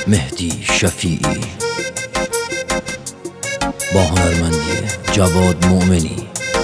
مهدی شفیعی با هنرمندی جواد مؤمنی.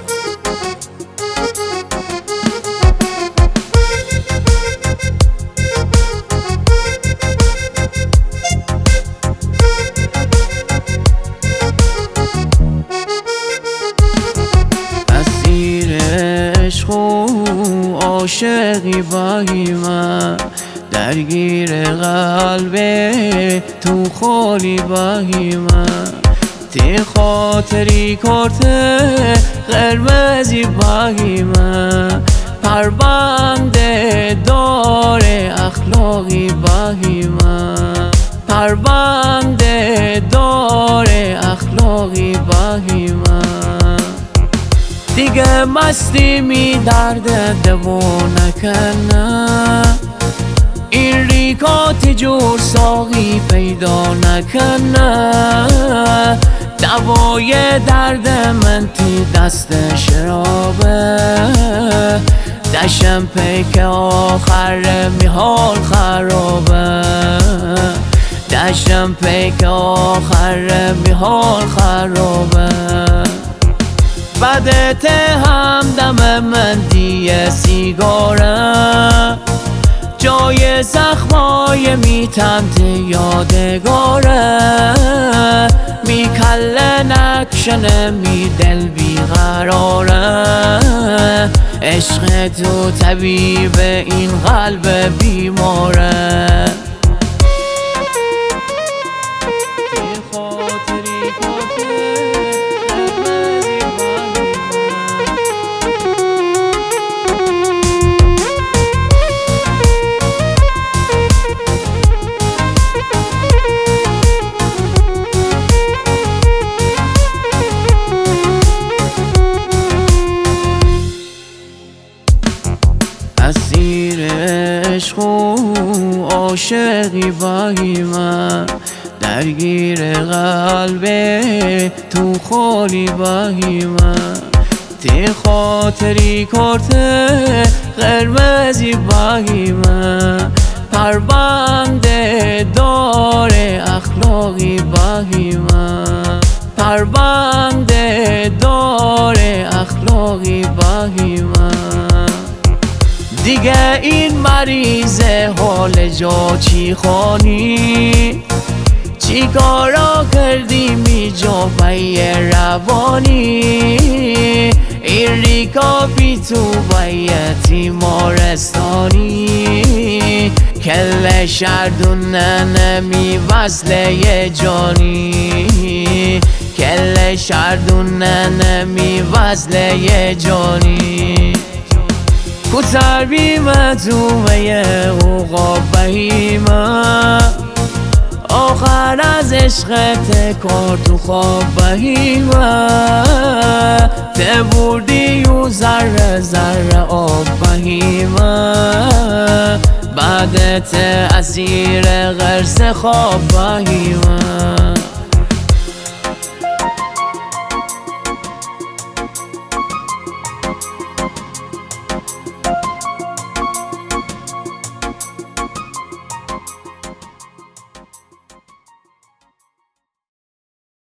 اسیر عشق و عاشقی بایی من، درگیر قلب تو خالی بایی من، تی خاطری کرده قرمزی بایی من، پرونده دار اخلاقی بایی من، پرونده دار اخلاقی بایی من. دیگه مستی می درد دوو نکنه، این ریکات جور ساقی پیدا نکنه، دوای درد من تی دست شرابه، دشم پیک آخر میحال خرابه، دشم پیک آخر میحال خرابه. بدت همدم من دیه سیگاره، جای زخمای میتمت یادگاره، می کله نکشنه می دل بیقراره، عشق تو طبیب این قلب بیماره. اسیر عشق و عاشقی بایی من، درگیر قلب تو خالی بایی من، تی خاطری کرده قرمزی بایی من، پرونده دار اخلاقی بایی من، پرونده دار اخلاقی بایی من. دیگه این مریض حال جا چی خانی، چی کارا کردی می جا بی روانی، این ریکا بی تو بی تیمارستانی، کل شردون نمی وصله جانی، کل شردون نمی وصله جانی. کتر بیمه تومه اوقا بهیمه، آخر از عشقت کار تو خواب بهیمه، ته بردی و ذره ذره آب بهیمه، بعدت اسیر غرس خواب بهیمه.